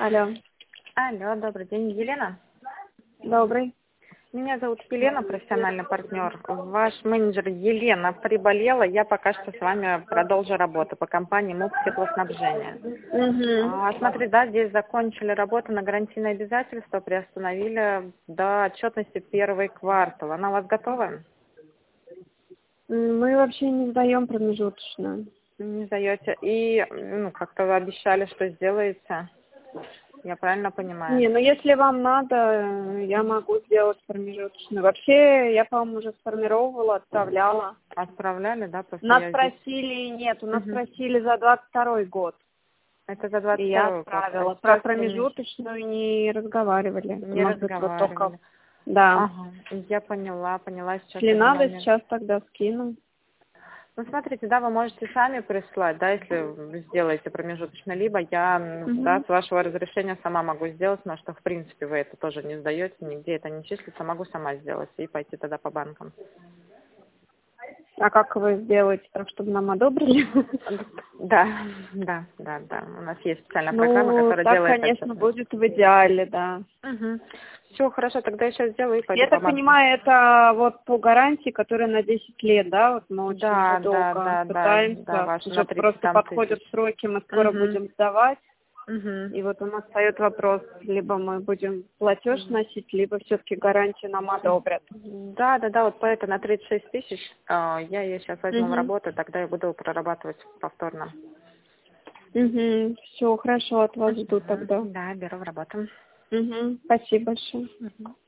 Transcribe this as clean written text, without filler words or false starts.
Алло. Алло, добрый день, Елена. Добрый. Меня зовут Елена, профессиональный партнер. Ваш менеджер Елена приболела, я пока что с вами продолжу работу по компании МУП теплоснабжения. Угу. Смотри, да, здесь закончили работу на гарантийное обязательство, приостановили до отчетности первый квартал. Она у вас готова? Мы вообще не сдаем промежуточную. Не сдаете. И как-то вы обещали, что сделаете. Я правильно понимаю? Не, ну если вам надо, я могу сделать промежуточную. Вообще, я, по-моему, уже сформировала, отправляла. Отправляли, да? Просто Нас я здесь... просили, нет, у нас Мгм. просили за 22-й год. Это за И я 22-й год. отправила. А Про сейчас промежуточную не разговаривали. Это, не может быть, вот только... разговаривали. Да. Ага, я поняла сейчас Если один надо, момент. сейчас тогда скину. Ну, смотрите, да, вы можете сами прислать, да, если вы сделаете промежуточно, либо я, да, Угу. с вашего разрешения сама могу сделать, но что, в принципе, вы это тоже не сдаете, нигде это не числится, могу сама сделать и пойти тогда по банкам. А как вы сделаете так, чтобы нам одобрили? Да, у нас есть специальная программа, Ну, которая так, делает конечно, отчетность. будет в идеале, да. Все, хорошо, тогда я сейчас сделаю и пойду Я по так банкам. понимаю, это вот по гарантии, которая на 10 лет, да? Вот мы очень уже долго Да, пытаемся. ваша на Уже 30 просто там подходят тысяч. сроки, мы скоро Угу, будем сдавать. угу. И вот у нас встает вопрос, либо мы будем платеж носить, либо все-таки гарантию нам одобрят. Да, вот поэтому на 36 тысяч я ее сейчас возьму в Угу. работу, тогда я буду прорабатывать повторно. Угу. Все, хорошо, от вас жду тогда. Да, беру в работу. Угу. Спасибо большое. Мгм.